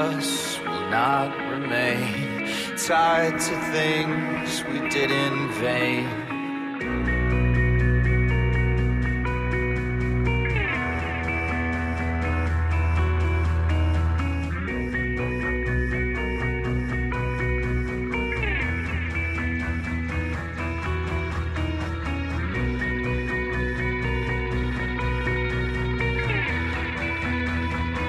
us will not remain, tied to things we did in vain.